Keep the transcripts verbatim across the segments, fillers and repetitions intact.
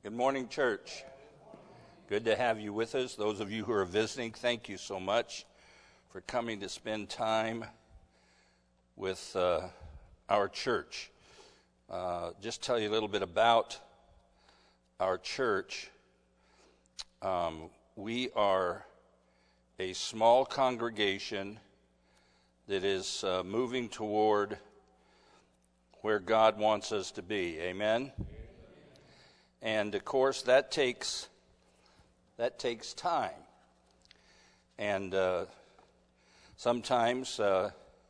Good morning, church. Good to have you with us. Those of you who are visiting, thank you so much for coming to spend time with uh, our church. Uh, just tell you a little bit about our church. Um, we are a small congregation that is uh, moving toward where God wants us to be. Amen? And of course, that takes that takes time, and uh, sometimes uh,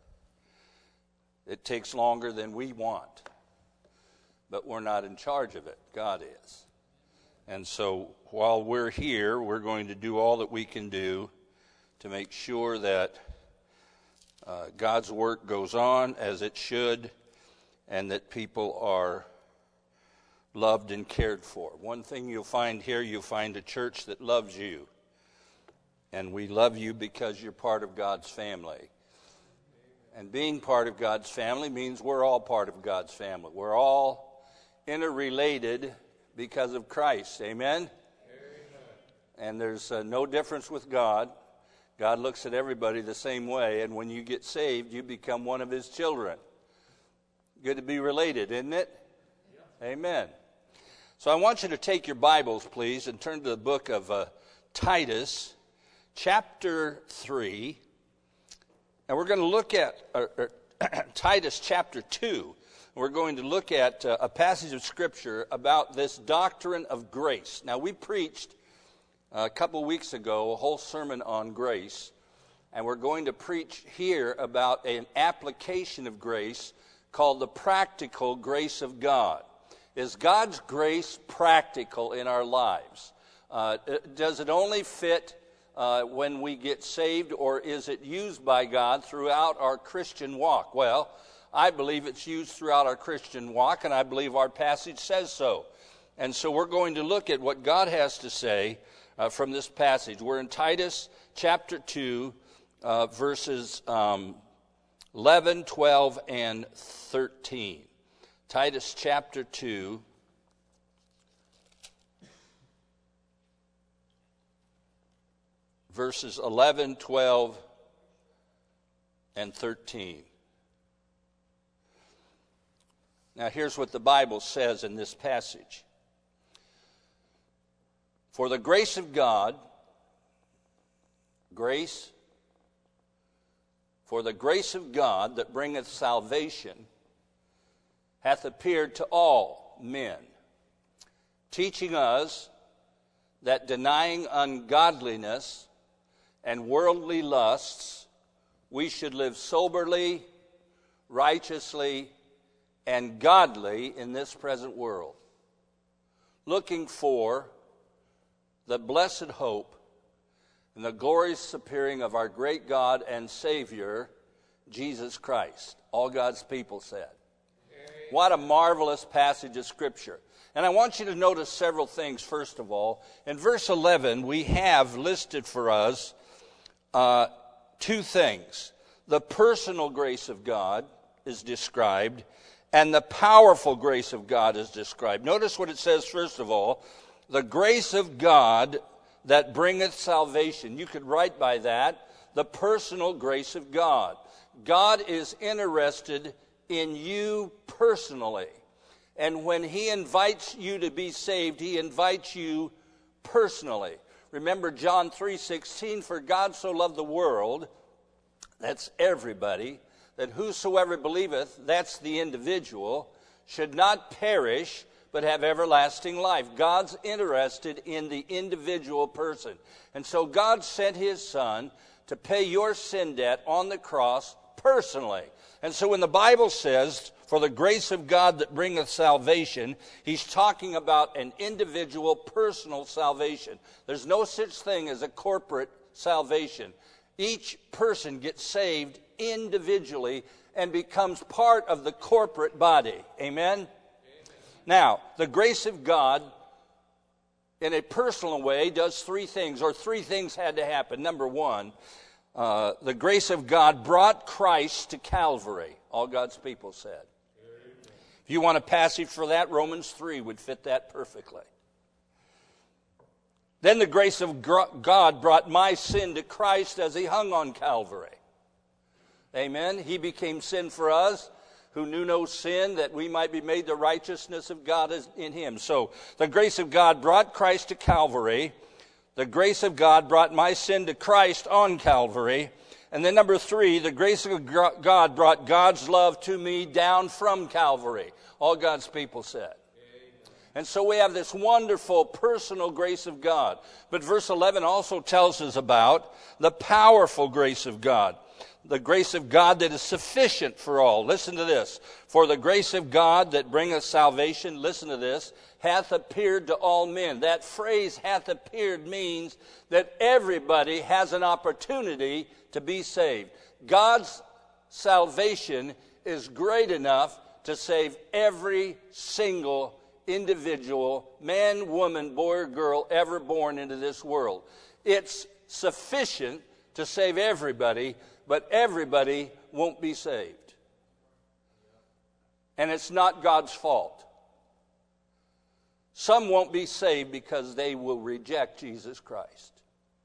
it takes longer than we want. But we're not in charge of it; God is. And so, while we're here, we're going to do all that we can do to make sure that uh, God's work goes on as it should, and that people are loved and cared for. One thing you'll find here, you'll find a church that loves you. And we love you because you're part of God's family. And being part of God's family means we're all part of God's family. We're all interrelated because of Christ. Amen? Amen. And there's uh, no difference with God. God looks at everybody the same way. And when you get saved, you become one of his children. Good to be related, isn't it? Yeah. Amen. So I want you to take your Bibles, please, and turn to the book of uh, Titus, chapter three. And we're going to look at uh, uh, Titus chapter two. We're going to look at uh, a passage of Scripture about this doctrine of grace. Now, we preached uh, a couple weeks ago a whole sermon on grace. And we're going to preach here about an application of grace called the practical grace of God. Is God's grace practical in our lives? Uh, does it only fit uh, when we get saved, or is it used by God throughout our Christian walk? Well, I believe it's used throughout our Christian walk, and I believe our passage says so. And so we're going to look at what God has to say uh, from this passage. We're in Titus chapter two, uh, verses um, eleven, twelve, and thirteen. Titus chapter two, verses eleven, twelve, and thirteen. Now here's what the Bible says in this passage. For the grace of God, grace, for the grace of God that bringeth salvation hath appeared to all men, teaching us that denying ungodliness and worldly lusts, we should live soberly, righteously, and godly in this present world, looking for the blessed hope and the glorious appearing of our great God and Savior, Jesus Christ. All God's people said. What a marvelous passage of Scripture. And I want you to notice several things, first of all. In verse eleven, we have listed for us uh, two things. The personal grace of God is described, and the powerful grace of God is described. Notice what it says, first of all, the grace of God that bringeth salvation. You could write by that, the personal grace of God. God is interested in you personally. And when he invites you to be saved, he invites you personally. Remember John three sixteen, for God so loved the world, that's everybody, that whosoever believeth, that's the individual, should not perish, but have everlasting life. God's interested in the individual person. And so God sent his Son to pay your sin debt on the cross personally. And so when the Bible says, for the grace of God that bringeth salvation, he's talking about an individual, personal salvation. There's no such thing as a corporate salvation. Each person gets saved individually and becomes part of the corporate body. Amen? Amen. Now, the grace of God, in a personal way, does three things, or three things had to happen. Number one, Uh, the grace of God brought Christ to Calvary. All God's people said. Amen. If you want a passage for that, Romans three would fit that perfectly. Then the grace of God brought my sin to Christ as he hung on Calvary. Amen. He became sin for us who knew no sin, that we might be made the righteousness of God in him. So the grace of God brought Christ to Calvary. The grace of God brought my sin to Christ on Calvary. And then number three, the grace of God brought God's love to me down from Calvary. All God's people said. And so we have this wonderful personal grace of God. But verse eleven also tells us about the powerful grace of God. The grace of God that is sufficient for all. Listen to this. For the grace of God that bringeth salvation, listen to this, hath appeared to all men. That phrase, hath appeared, means that everybody has an opportunity to be saved. God's salvation is great enough to save every single individual, man, woman, boy, or girl ever born into this world. It's sufficient to save everybody, but everybody won't be saved. And it's not God's fault. Some won't be saved because they will reject Jesus Christ.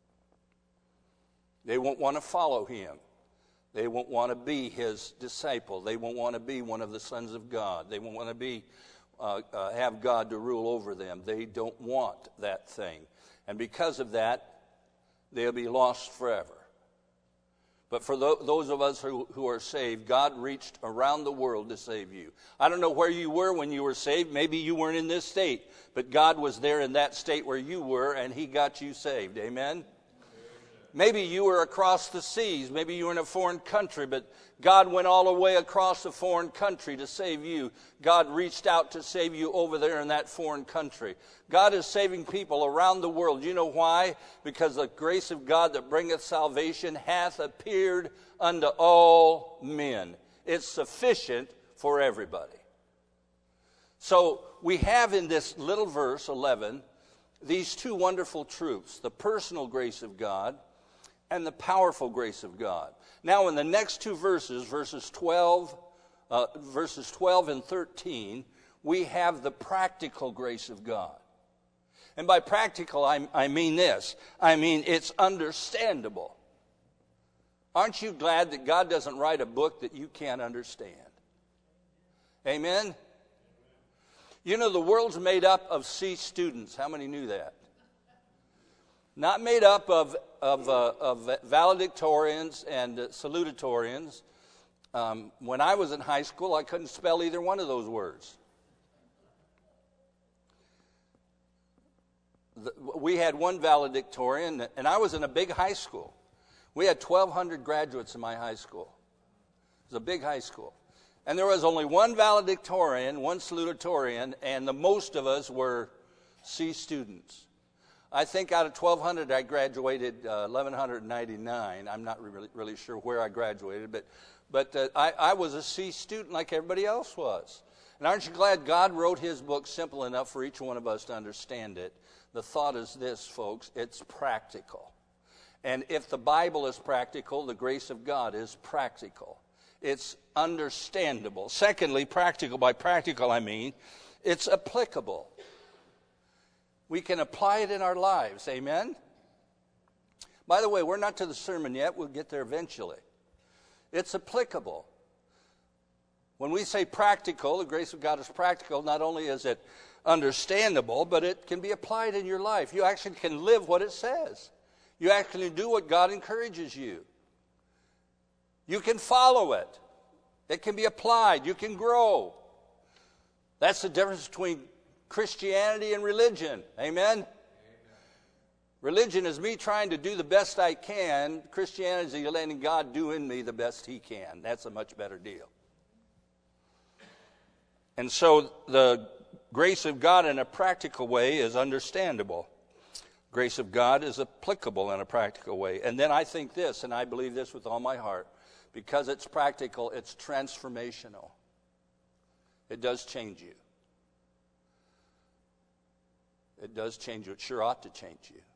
They won't want to follow him. They won't want to be his disciple. They won't want to be one of the sons of God. They won't want to be uh, uh, have God to rule over them. They don't want that thing. And because of that, they'll be lost forever. But for those of us who, who are saved, God reached around the world to save you. I don't know where you were when you were saved. Maybe you weren't in this state. But God was there in that state where you were, and he got you saved. Amen? Maybe you were across the seas. Maybe you were in a foreign country, but God went all the way across a foreign country to save you. God reached out to save you over there in that foreign country. God is saving people around the world. You know why? Because the grace of God that bringeth salvation hath appeared unto all men. It's sufficient for everybody. So we have in this little verse, eleven, these two wonderful truths, the personal grace of God and the powerful grace of God. Now in the next two verses, verses twelve, uh, verses twelve and thirteen, we have the practical grace of God. And by practical, I, I mean this. I mean it's understandable. Aren't you glad that God doesn't write a book that you can't understand? Amen? You know, the world's made up of C students. How many knew that? Not made up of, of, uh, of valedictorians and uh, salutatorians. Um, when I was in high school, I couldn't spell either one of those words. The, we had one valedictorian, and I was in a big high school. We had twelve hundred graduates in my high school. It was a big high school. And there was only one valedictorian, one salutatorian, and the most of us were C students. I think out of twelve hundred, I graduated uh, eleven ninety-nine. I'm not really, really sure where I graduated, but, but uh, I, I was a C student like everybody else was. And aren't you glad God wrote his book simple enough for each one of us to understand it? The thought is this, folks, it's practical. And if the Bible is practical, the grace of God is practical. It's understandable. Secondly, practical, by practical I mean, it's applicable. We can apply it in our lives. Amen? By the way, we're not to the sermon yet. We'll get there eventually. It's applicable. When we say practical, the grace of God is practical, not only is it understandable, but it can be applied in your life. You actually can live what it says. You actually do what God encourages you. You can follow it. It can be applied. You can grow. That's the difference between Christianity and religion. Amen? Amen? Religion is me trying to do the best I can. Christianity is letting God do in me the best he can. That's a much better deal. And so the grace of God in a practical way is understandable. Grace of God is applicable in a practical way. And then I think this, and I believe this with all my heart, because it's practical, it's transformational. It does change you. It does change you. It sure ought to change you.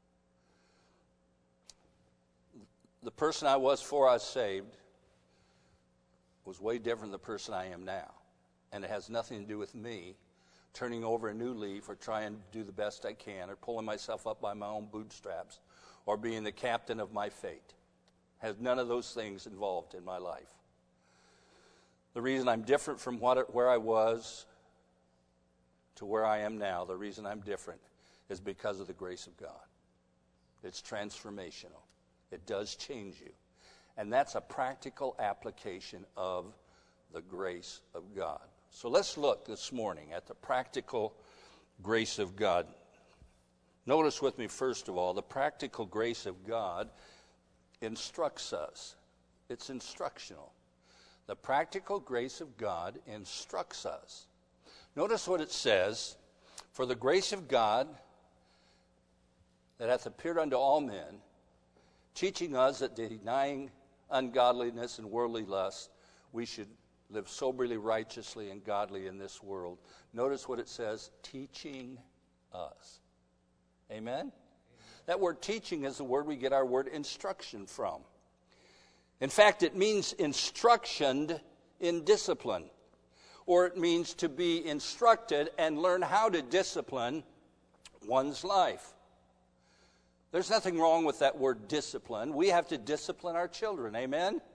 The person I was before I was saved was way different than the person I am now. And it has nothing to do with me, turning over a new leaf or trying to do the best I can or pulling myself up by my own bootstraps or being the captain of my fate. Has none of those things involved in my life. The reason I'm different from what it, where I was to where I am now, the reason I'm different is because of the grace of God. It's transformational. It does change you. And that's a practical application of the grace of God. So let's look this morning at the practical grace of God. Notice with me, first of all, the practical grace of God instructs us. It's instructional. The practical grace of God instructs us. Notice what it says, for the grace of God that hath appeared unto all men, teaching us that denying ungodliness and worldly lust, we should live soberly, righteously, and godly in this world. Notice what it says, teaching us. Amen? Amen? That word teaching is the word we get our word instruction from. In fact, it means instructioned in discipline, or it means to be instructed and learn how to discipline one's life. There's nothing wrong with that word discipline. We have to discipline our children. Amen? Amen.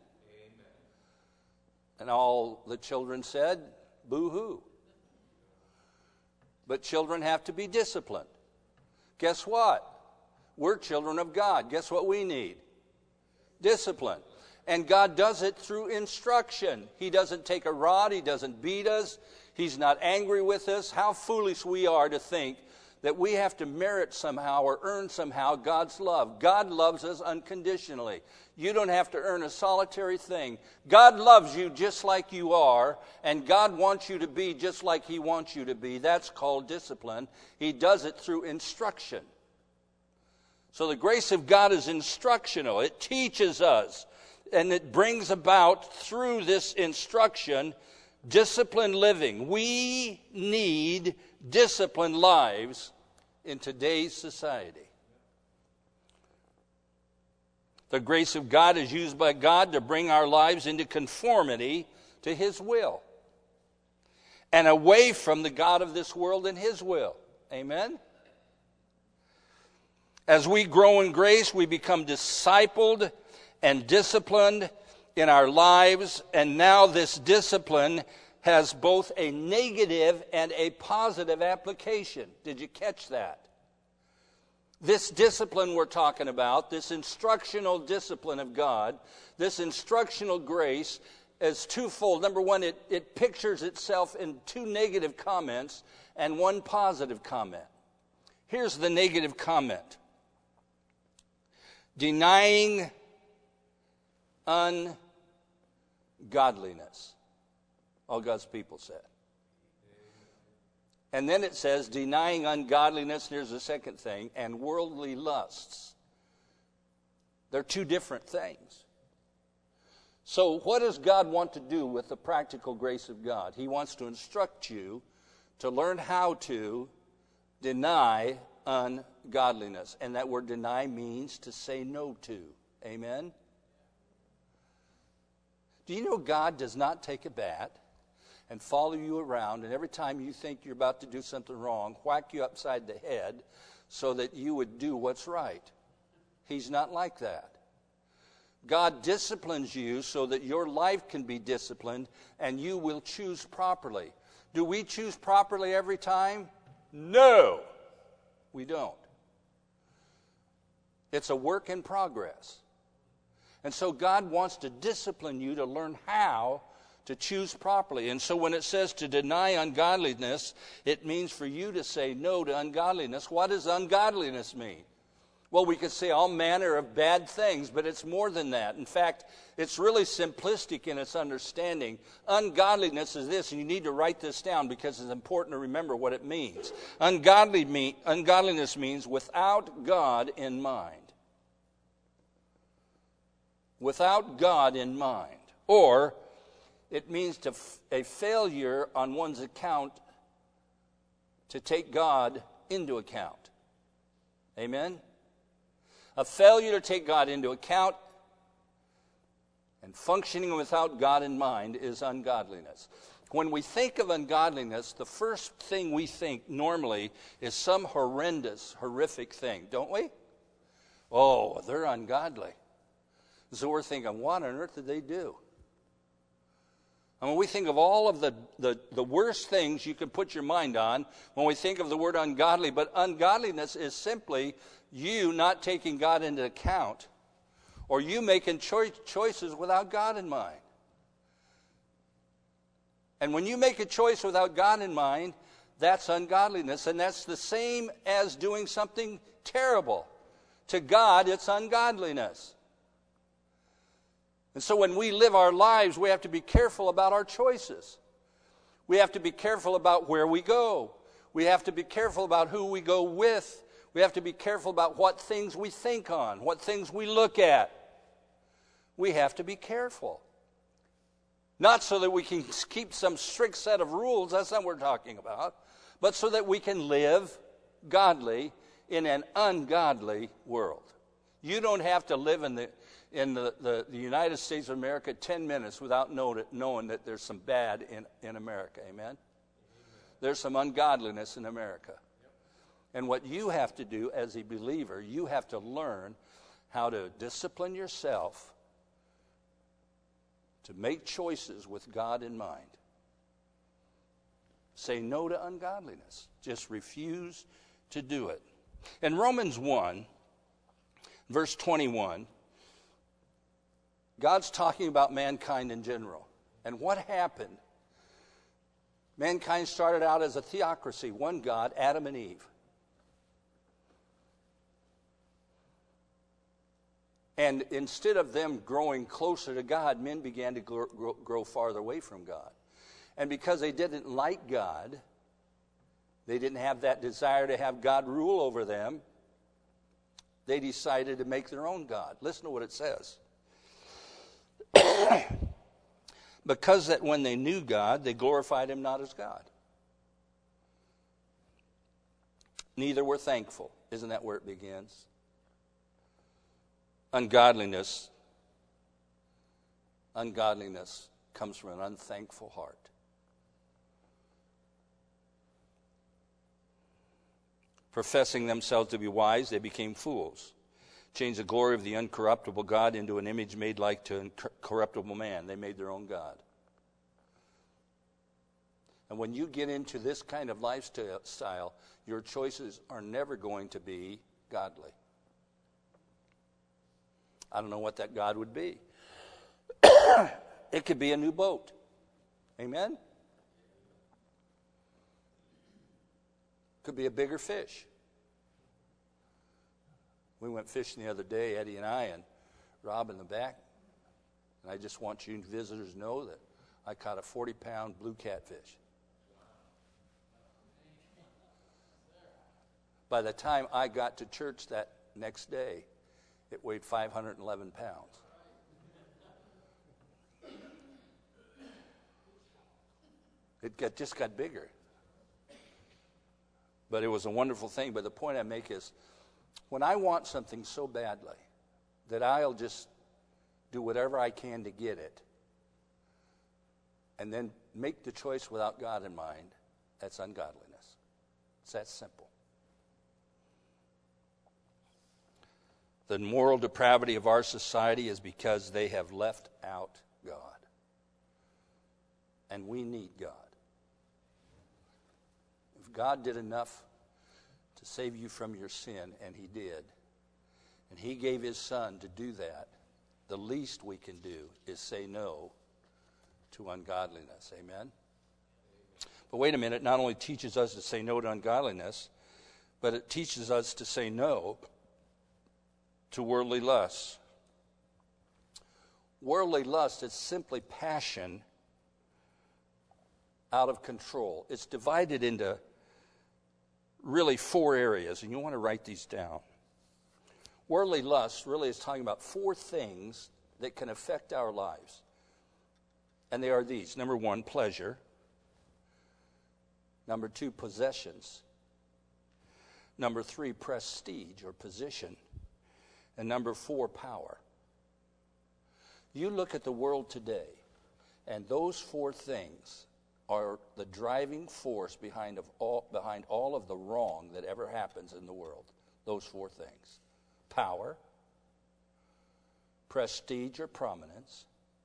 And all the children said, boo-hoo. But children have to be disciplined. Guess what? We're children of God. Guess what we need? Discipline. And God does it through instruction. He doesn't take a rod. He doesn't beat us. He's not angry with us. How foolish we are to think that we have to merit somehow or earn somehow God's love. God loves us unconditionally. You don't have to earn a solitary thing. God loves you just like you are, and God wants you to be just like He wants you to be. That's called discipline. He does it through instruction. So the grace of God is instructional. It teaches us, and it brings about through this instruction disciplined living. We need disciplined lives in today's society. The grace of God is used by God to bring our lives into conformity to His will and away from the God of this world and His will. Amen? As we grow in grace, we become discipled and disciplined in our lives, and now this discipline has both a negative and a positive application. Did you catch that? This discipline we're talking about, this instructional discipline of God, this instructional grace is twofold. Number one, it, it pictures itself in two negative comments and one positive comment. Here's the negative comment. Denying ungodliness. All God's people said. And then it says, denying ungodliness, and here's the second thing, and worldly lusts. They're two different things. So what does God want to do with the practical grace of God? He wants to instruct you to learn how to deny ungodliness. And that word deny means to say no to. Amen? Do you know God does not take a bat and follow you around, and every time you think you're about to do something wrong, whack you upside the head so that you would do what's right? He's not like that. God disciplines you so that your life can be disciplined and you will choose properly. Do we choose properly every time? No, we don't. It's a work in progress. And so God wants to discipline you to learn how to choose properly. And so when it says to deny ungodliness, it means for you to say no to ungodliness. What does ungodliness mean? Well, we could say all manner of bad things, but it's more than that. In fact, it's really simplistic in its understanding. Ungodliness is this, and you need to write this down because it's important to remember what it means. Ungodly mean, ungodliness means without God in mind. Without God in mind. Or it means to f- a failure on one's account to take God into account. Amen? A failure to take God into account and functioning without God in mind is ungodliness. When we think of ungodliness, the first thing we think normally is some horrendous, horrific thing, don't we? Oh, they're ungodly. So we're thinking, what on earth did they do? I mean, we think of all of the, the, the worst things you can put your mind on when we think of the word ungodly. But ungodliness is simply you not taking God into account, or you making choi- choices without God in mind. And when you make a choice without God in mind, that's ungodliness. And that's the same as doing something terrible. To God, it's ungodliness. And so when we live our lives, we have to be careful about our choices. We have to be careful about where we go. We have to be careful about who we go with. We have to be careful about what things we think on, what things we look at. We have to be careful. Not so that we can keep some strict set of rules, that's not what we're talking about, but so that we can live godly in an ungodly world. You don't have to live in the in the, the, the United States of America ten minutes without know that, knowing that there's some bad in, in America. Amen? Amen? There's some ungodliness in America. Yep. And what you have to do as a believer, you have to learn how to discipline yourself to make choices with God in mind. Say no to ungodliness. Just refuse to do it. In Romans one, verse twenty-one, God's talking about mankind in general. And what happened? Mankind started out as a theocracy, one God, Adam and Eve. And instead of them growing closer to God, men began to grow, grow, grow farther away from God. And because they didn't like God, they didn't have that desire to have God rule over them, they decided to make their own God. Listen to what it says. Because that when they knew God, they glorified him not as God. Neither were thankful. Isn't that where it begins? Ungodliness, ungodliness comes from an unthankful heart. Professing themselves to be wise, they became fools. Changed the glory of the uncorruptible God into an image made like to incorruptible man. They made their own God. And when you get into this kind of lifestyle, your choices are never going to be godly. I don't know what that God would be. It could be a new boat. Amen? Could be a bigger fish. We went fishing the other day, Eddie and I, and Rob in the back. And I just want you visitors to know that I caught a forty-pound blue catfish. By the time I got to church that next day, it weighed five hundred eleven pounds. It got, just got bigger. But it was a wonderful thing. But the point I make is, when I want something so badly that I'll just do whatever I can to get it, and then make the choice without God in mind, that's ungodliness. It's that simple. The moral depravity of our society is because they have left out God. And we need God. If God did enough to save you from your sin, and he did, and he gave his son to do that, the least we can do is say no to ungodliness. Amen? But wait a minute, it not only teaches us to say no to ungodliness, but it teaches us to say no to worldly lust. Worldly lust is simply passion out of control. It's divided into really four areas, and you want to write these down. Worldly lust really is talking about four things that can affect our lives. And they are these. Number one, pleasure. Number two, possessions. Number three, prestige or position. And number four, power. You look at the world today, and those four things are the driving force behind, of all, behind all of the wrong that ever happens in the world. Those four things. Power, prestige or prominence.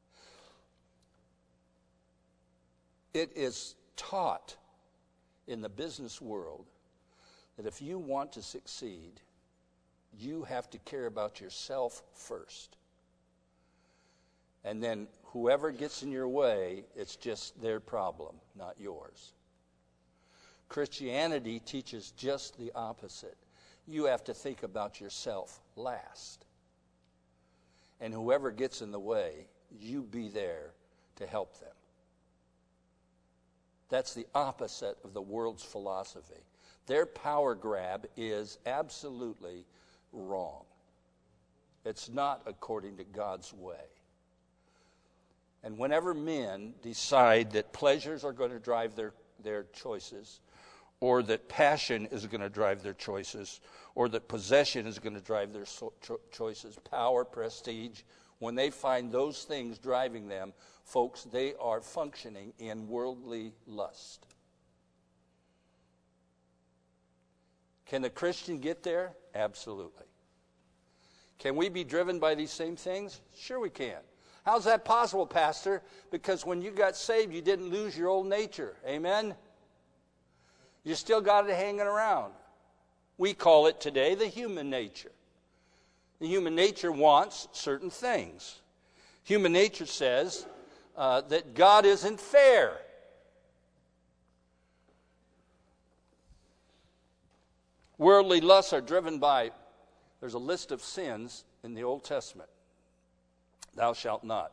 It is taught in the business world that if you want to succeed, you have to care about yourself first. And then whoever gets in your way, it's just their problem, not yours. Christianity teaches just the opposite. You have to think about yourself last. And whoever gets in the way, you be there to help them. That's the opposite of the world's philosophy. Their power grab is absolutely wrong. It's not according to God's way. And whenever men decide that pleasures are going to drive their, their choices, or that passion is going to drive their choices, or that possession is going to drive their so- cho- choices, power, prestige, when they find those things driving them, folks, they are functioning in worldly lust. Can the Christian get there? Absolutely. Can we be driven by these same things? Sure we can. How's that possible, Pastor? Because when you got saved, you didn't lose your old nature. Amen? You still got it hanging around. We call it today the human nature. The human nature wants certain things. Human nature says uh, that God isn't fair. Worldly lusts are driven by, there's a list of sins in the Old Testament. Thou shalt not.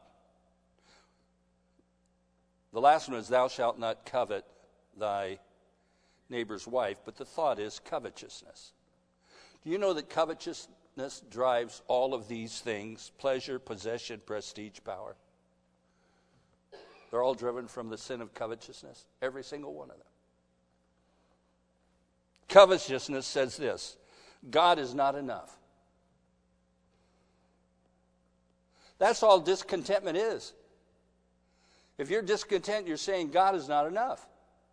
The last one is thou shalt not covet thy neighbor's wife, but the thought is covetousness. Do you know that covetousness drives all of these things? Pleasure, possession, prestige, power. They're all driven from the sin of covetousness. Every single one of them. Covetousness says this: God is not enough. That's all discontentment is. If you're discontent, you're saying God is not enough.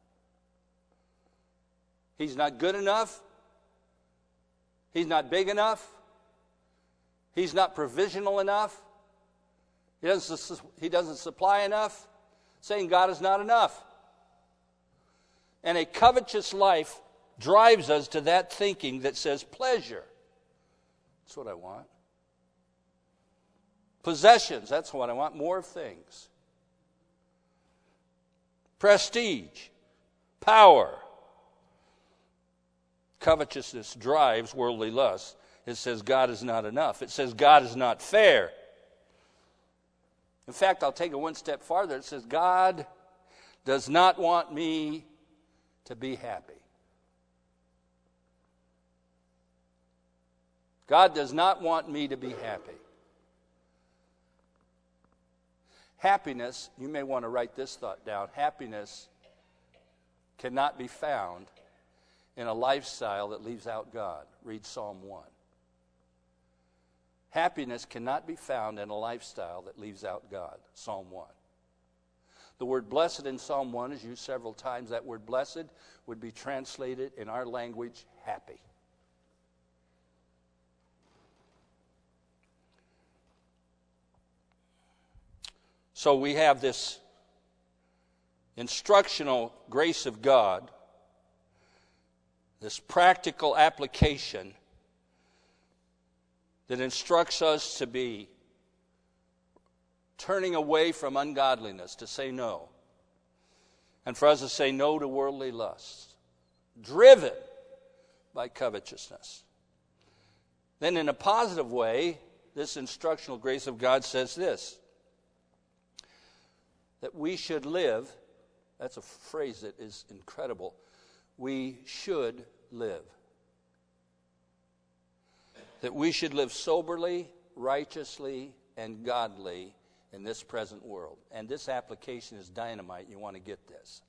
He's not good enough. He's not big enough. He's not provisional enough. He doesn't, he doesn't supply enough. Saying God is not enough. And a covetous life drives us to that thinking that says pleasure. That's what I want. Possessions, that's what I want. More things. Prestige. Power. Covetousness drives worldly lust. It says God is not enough. It says God is not fair. In fact, I'll take it one step farther. It says God does not want me to be happy. God does not want me to be happy. Happiness, you may want to write this thought down. Happiness cannot be found in a lifestyle that leaves out God. Read Psalm one. Happiness cannot be found in a lifestyle that leaves out God. Psalm one. The word blessed in Psalm one is used several times. That word blessed would be translated in our language happy. So we have this instructional grace of God, this practical application that instructs us to be turning away from ungodliness, to say no, and for us to say no to worldly lusts, driven by covetousness. Then in a positive way, this instructional grace of God says this, that we should live, that's a phrase that is incredible, we should live. That we should live soberly, righteously, and godly in this present world. And this application is dynamite. You want to get this.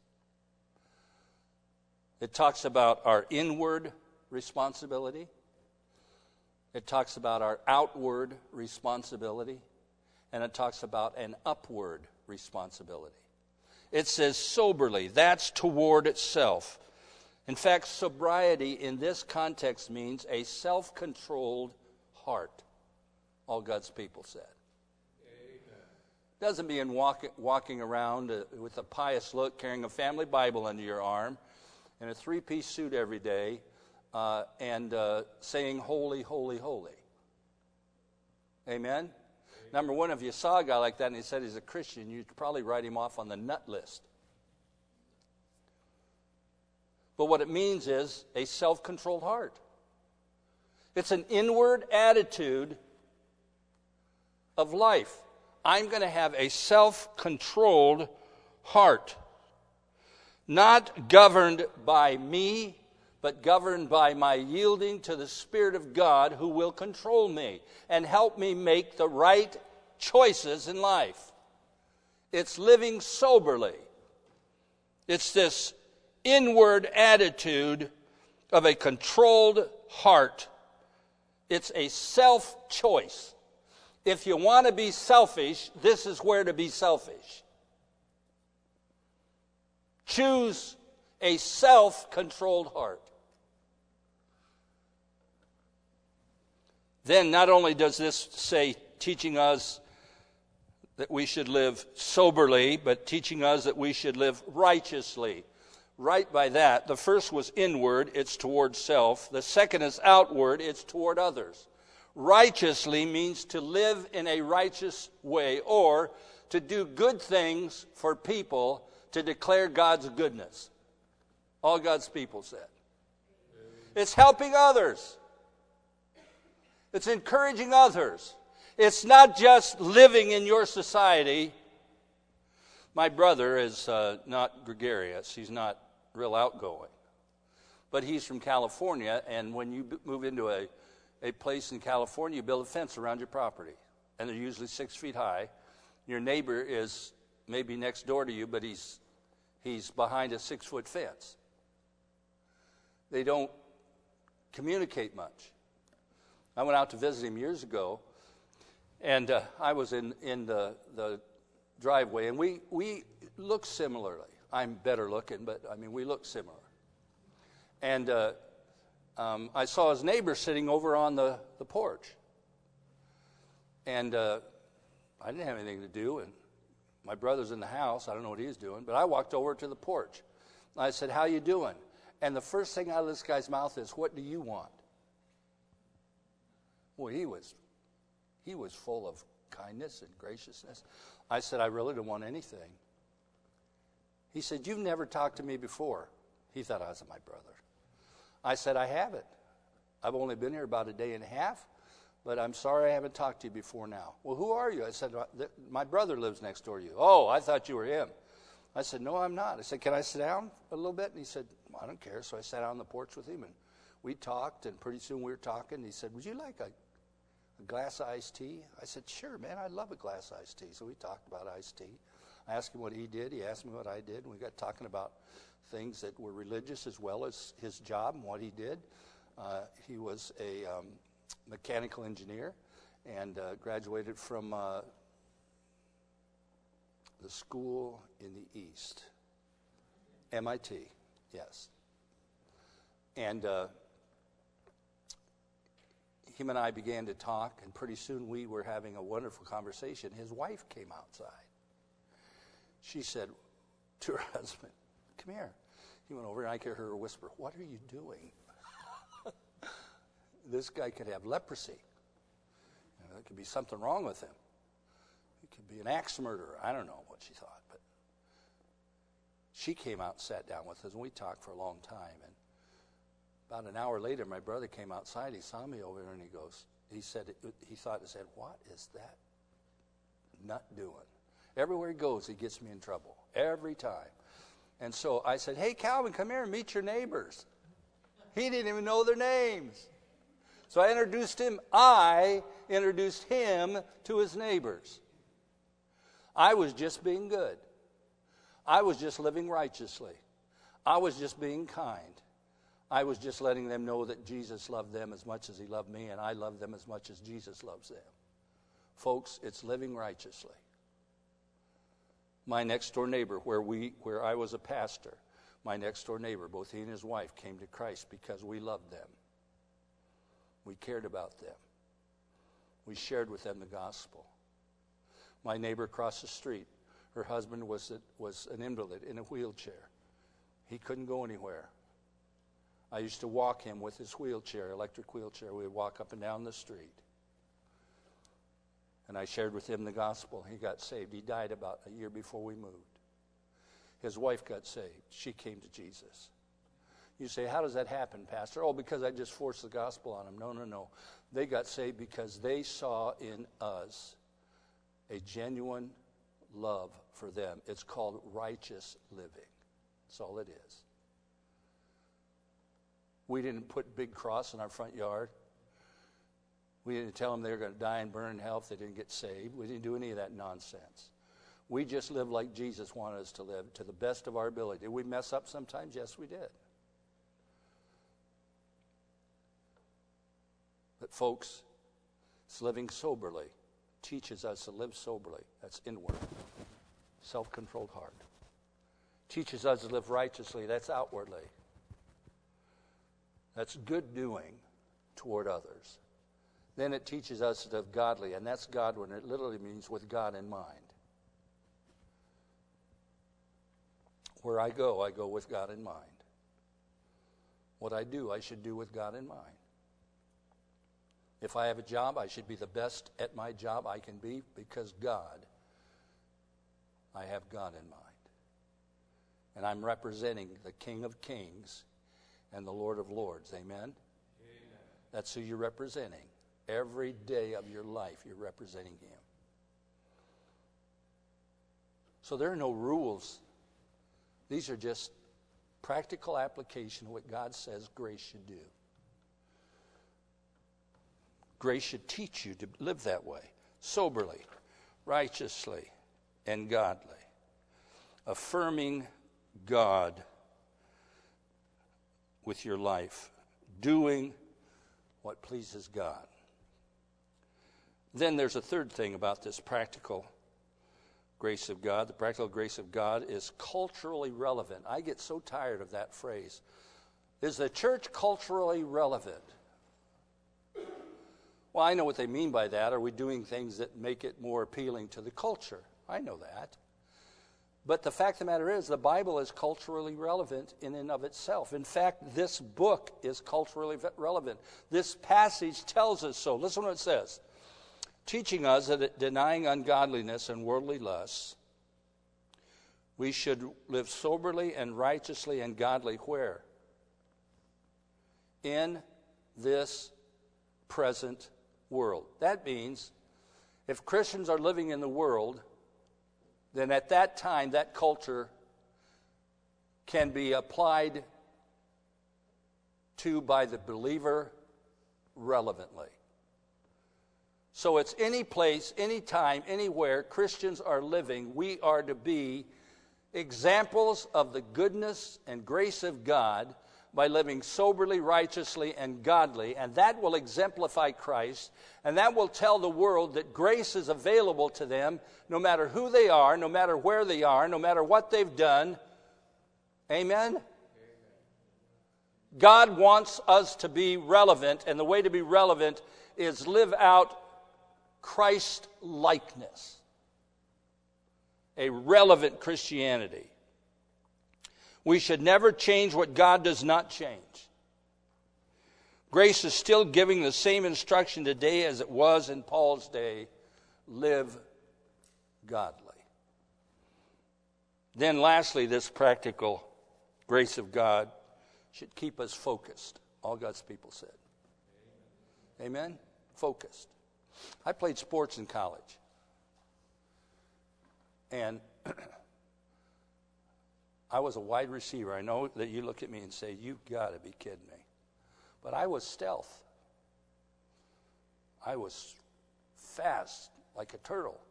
It talks about our inward responsibility. It talks about our outward responsibility. And it talks about an upward responsibility. It says soberly. That's toward itself. In fact, sobriety in this context means a self-controlled heart. All God's people said. Amen. Doesn't mean walk, walking around uh, with a pious look, carrying a family Bible under your arm, in a three-piece suit every day, uh, and uh, saying, holy, holy, holy. Amen? Amen? Number one, if you saw a guy like that and he said he's a Christian, you'd probably write him off on the nut list. But what it means is a self-controlled heart. It's an inward attitude of life. I'm going to have a self-controlled heart. Not governed by me, but governed by my yielding to the Spirit of God who will control me and help me make the right choices in life. It's living soberly. It's this inward attitude of a controlled heart. It's a self-choice. If you want to be selfish, this is where to be selfish. Choose a self-controlled heart. Then not only does this say, teaching us that we should live soberly, but teaching us that we should live righteously. Right by that, the first was inward, it's toward self. The second is outward, it's toward others. Righteously means to live in a righteous way, or to do good things for people, to declare God's goodness. All God's people said. It's helping others. It's encouraging others. It's not just living in your society. My brother is uh, not gregarious. He's not real outgoing. But he's from California, and when you b- move into a, a place in California, you build a fence around your property. And they're usually six feet high. Your neighbor is maybe next door to you, but he's he's behind a six-foot fence. They don't communicate much. I went out to visit him years ago, and uh, I was in, in the, the driveway, and we, we look similarly. I'm better looking, but, I mean, we look similar. And uh, um, I saw his neighbor sitting over on the, the porch. And uh, I didn't have anything to do, and my brother's in the house. I don't know what he's doing, but I walked over to the porch. I said, how you doing? And the first thing out of this guy's mouth is, what do you want? Well, he was, he was full of kindness and graciousness. I said, I really don't want anything. He said, you've never talked to me before. He thought I was my brother. I said, I haven't. I've only been here about a day and a half, but I'm sorry I haven't talked to you before now. Well, who are you? I said, my brother lives next door to you. Oh, I thought you were him. I said, no, I'm not. I said, can I sit down a little bit? And he said, well, I don't care. So I sat out on the porch with him, and we talked, and pretty soon we were talking. And he said, would you like a, a glass of iced tea? I said, sure, man, I'd love a glass of iced tea. So we talked about iced tea. I asked him what he did. He asked me what I did. And we got talking about things that were religious as well as his job and what he did. Uh, he was a um, mechanical engineer and uh, graduated from uh, the school in the East. M I T, yes. And uh, him and I began to talk, and pretty soon we were having a wonderful conversation. His wife came outside. She said to her husband, come here. He went over, and I could hear her whisper, what are you doing? This guy could have leprosy. You know, there could be something wrong with him. He could be an axe murderer. I don't know what she thought. But she came out and sat down with us, and we talked for a long time. And about an hour later, my brother came outside. He saw me over there, and he goes, he said, he thought, he said, what is that nut doing? Everywhere he goes, he gets me in trouble. Every time. And so I said, hey, Calvin, come here and meet your neighbors. He didn't even know their names. So I introduced him. I introduced him to his neighbors. I was just being good. I was just living righteously. I was just being kind. I was just letting them know that Jesus loved them as much as he loved me, and I love them as much as Jesus loves them. Folks, it's living righteously. My next door neighbor, where we where I was a pastor, my next door neighbor, both he and his wife came to Christ because we loved them. We cared about them. We shared with them the gospel. My neighbor across the street, her husband was a, was an invalid in a wheelchair. He couldn't go anywhere. I used to walk him with his wheelchair, electric wheelchair. We would walk up and down the street. And I shared with him the gospel. He got saved. He died about a year before we moved. His wife got saved. She came to Jesus. You say, how does that happen, Pastor? Oh, because I just forced the gospel on them. No, no, no. They got saved because they saw in us a genuine love for them. It's called righteous living. That's all it is. We didn't put a big cross in our front yard. We didn't tell them they were going to die and burn in hell if they didn't get saved. We didn't do any of that nonsense. We just lived like Jesus wanted us to live, to the best of our ability. Did we mess up sometimes? Yes, we did. But folks, it's living soberly teaches us to live soberly. That's inward. Self-controlled heart. Teaches us to live righteously. That's outwardly. That's good doing toward others. Then it teaches us to live godly, and that's Godward. It literally means with God in mind. Where I go, I go with God in mind. What I do, I should do with God in mind. If I have a job, I should be the best at my job I can be because God, I have God in mind. And I'm representing the King of Kings and the Lord of Lords. Amen? Amen. That's who you're representing. Every day of your life, you're representing Him. So there are no rules. These are just practical application of what God says grace should do. Grace should teach you to live that way, soberly, righteously, and godly. Affirming God with your life, doing what pleases God. Then there's a third thing about this practical grace of God. The practical grace of God is culturally relevant. I get so tired of that phrase. Is the church culturally relevant? Well, I know what they mean by that. Are we doing things that make it more appealing to the culture? I know that. But the fact of the matter is, the Bible is culturally relevant in and of itself. In fact, this book is culturally relevant. This passage tells us so. Listen to what it says. Teaching us that denying ungodliness and worldly lusts, we should live soberly and righteously and godly where? In this present world. That means if Christians are living in the world, then at that time that culture can be applied to by the believer relevantly. So it's any place, any time, anywhere Christians are living, we are to be examples of the goodness and grace of God by living soberly, righteously, and godly, and that will exemplify Christ, and that will tell the world that grace is available to them no matter who they are, no matter where they are, no matter what they've done. Amen? Amen. God wants us to be relevant, and the way to be relevant is live out Christ-likeness, a relevant Christianity. We should never change what God does not change. Grace is still giving the same instruction today as it was in Paul's day. Live godly. Then lastly, this practical grace of God should keep us focused. All God's people said. Amen? Focused. I played sports in college. And I was a wide receiver. I know that you look at me and say, you've got to be kidding me. But I was stealth. I was fast like a turtle.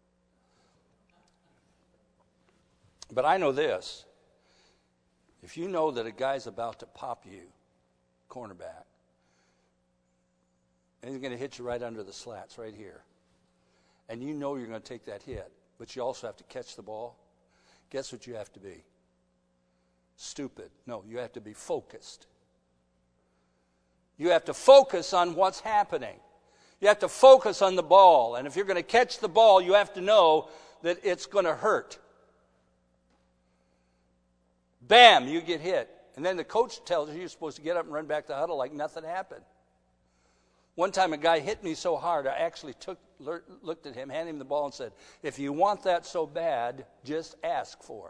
But I know this. If you know that a guy's about to pop you, cornerback, and he's going to hit you right under the slats right here, and you know you're going to take that hit, but you also have to catch the ball, Guess what you have to be? Stupid. No, you have to be focused. You have to focus on what's happening. You have to focus on the ball. And if you're going to catch the ball, you have to know that it's going to hurt. Bam, you get hit. And then the coach tells you you're supposed to get up and run back to the huddle like nothing happened. One time a guy hit me so hard, I actually took, looked at him, handed him the ball and said, if you want that so bad, just ask for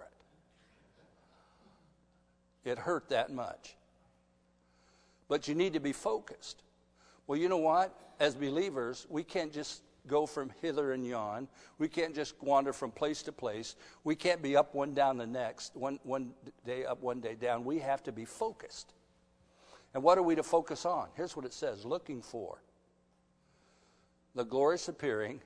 it. It hurt that much. But you need to be focused. Well, you know what? As believers, we can't just go from hither and yon. We can't just wander from place to place. We can't be up one down the next, one, one day up, one day down. We have to be focused. And what are we to focus on? Here's what it says, looking for the glorious appearing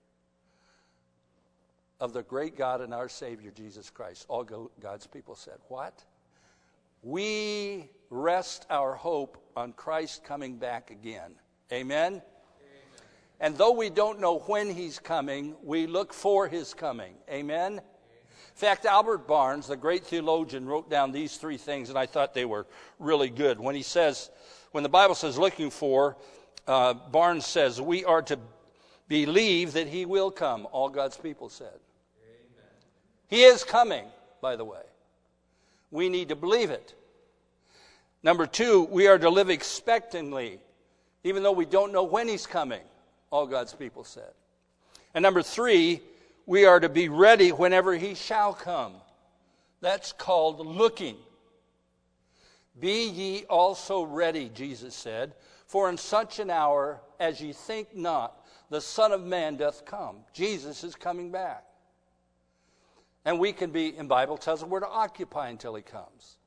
of the great God and our Savior, Jesus Christ. All God's people said, what? We rest our hope on Christ coming back again. Amen? Amen? And though we don't know when he's coming, we look for his coming. Amen? Amen? In fact, Albert Barnes, the great theologian, wrote down these three things, and I thought they were really good. When he says, when the Bible says looking for, uh, Barnes says, we are to believe that he will come, all God's people said. Amen. He is coming, by the way. We need to believe it. Number two, we are to live expectantly, even though we don't know when he's coming, all God's people said. And number three, we are to be ready whenever he shall come. That's called looking. Be ye also ready, Jesus said, for in such an hour as ye think not, the Son of Man doth come. Jesus is coming back. And we can be, and the Bible tells us we're to occupy until he comes.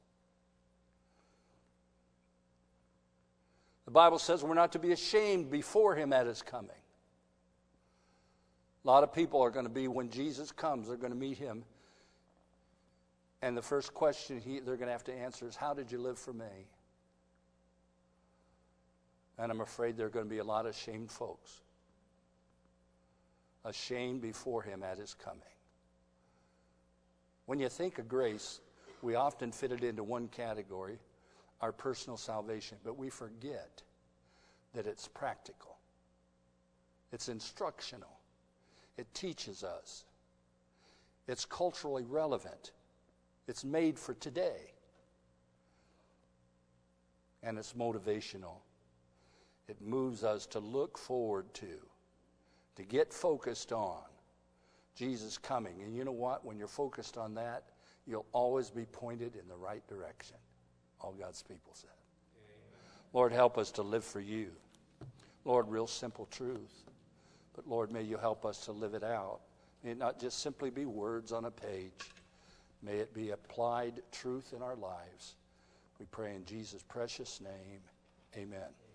The Bible says we're not to be ashamed before him at his coming. A lot of people are going to be, when Jesus comes, they're going to meet him. And the first question he, they're going to have to answer is, how did you live for me? And I'm afraid there are going to be a lot of shamed folks. Ashamed before him at his coming. When you think of grace, we often fit it into one category, our personal salvation, but we forget that it's practical. It's instructional. It teaches us. It's culturally relevant. It's made for today. And it's motivational. It moves us to look forward to, to get focused on Jesus coming. And you know what? When you're focused on that, you'll always be pointed in the right direction. All God's people said. Amen. Lord, help us to live for you. Lord, real simple truth. But Lord, may you help us to live it out. May it not just simply be words on a page. May it be applied truth in our lives. We pray in Jesus' precious name. Amen.